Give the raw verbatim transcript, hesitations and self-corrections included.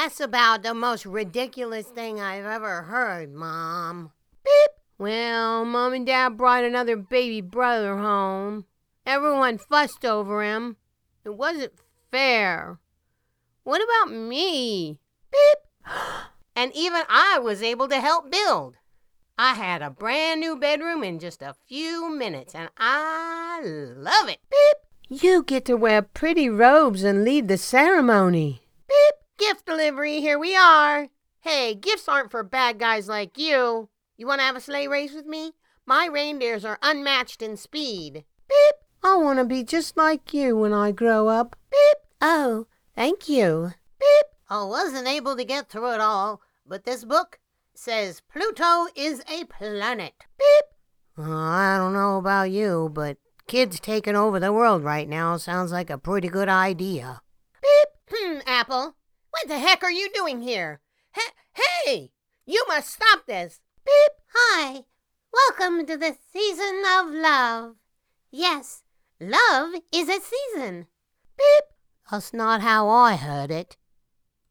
That's about the most ridiculous thing I've ever heard, Mom. Beep. Well, Mom and Dad brought another baby brother home. Everyone fussed over him. It wasn't fair. What about me? Beep. And even I was able to help build. I had a brand new bedroom in just a few minutes, and I love it. Beep. You get to wear pretty robes and lead the ceremony. Beep. Gift delivery, here we are. Hey, gifts aren't for bad guys like you. You want to have a sleigh race with me? My reindeers are unmatched in speed. Beep. I want to be just like you when I grow up. Beep. Oh, thank you. Beep. I wasn't able to get through it all, but this book says Pluto is a planet. Beep. Uh, I don't know about you, but kids taking over the world right now sounds like a pretty good idea. Beep. Hmm, Apple. What the heck are you doing here? He- hey! You must stop this. Beep. Hi. Welcome to the season of love. Yes, love is a season. Beep. That's not how I heard it.